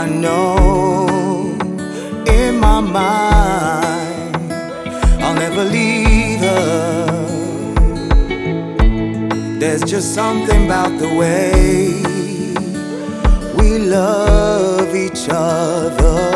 I know in my mind I'll never leave her. There's just something about the way we love each other.